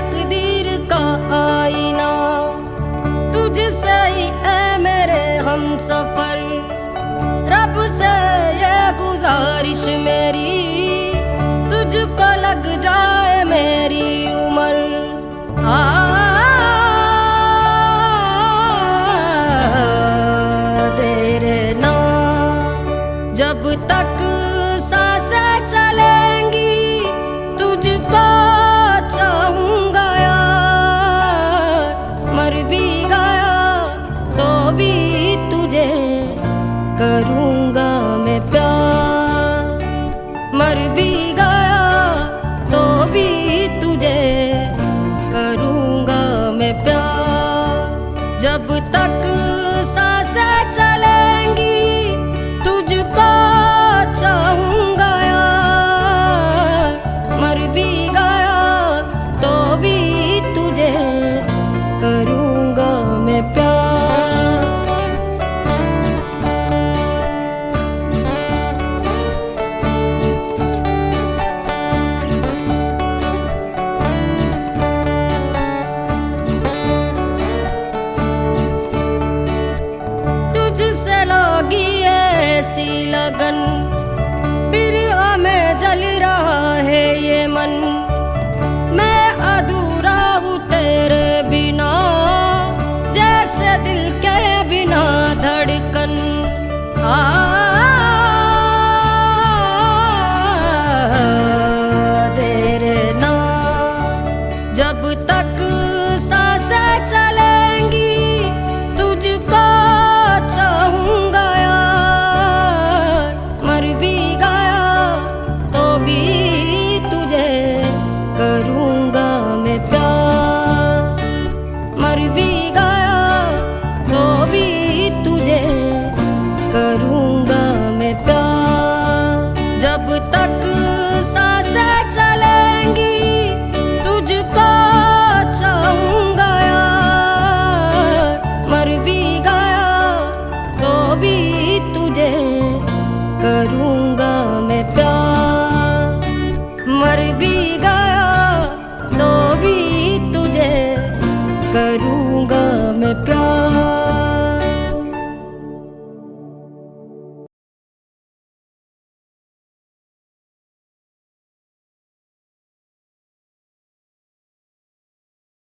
तकदीर का आईना, तुझसे ही है मेरे हम सफर। रब से ये गुजारिश मेरी, तुझको लग जाए मेरी उम्र। देर ना, जब तक सांसें चलेंगी तुझको चाहूंगा यार। मर भी गया तो भी तुझे करूंगा मैं प्यार। मर भी गया तो भी तुझे करूंगा मैं प्यार। जब तक सांसें चलेंगी तुझको चाहूंगा यार। मर भी गया तो भी तुझे करूंगा मैं प्यार। तुझसे लगी ऐसी लगन, फिर हमें जल रहा है ये मन। मैं अधूरा हूँ तेरे बिना, जैसे दिल के बिना धड़कन। देर ना, जब तक सांसें चलेंगी तुझको चाहूंगा यार। मर भी गया तो भी तुझे करूंगा मैं प्यार। मर भी गया तो भी तुझे करूंगा मैं प्यार। जब तक सांसें चलेंगी तुझको चाहूंगा यार। मर भी गया तो भी तुझे करूंगा मैं प्यार। मर भी गया तो भी तुझे करूंगा मैं प्यार।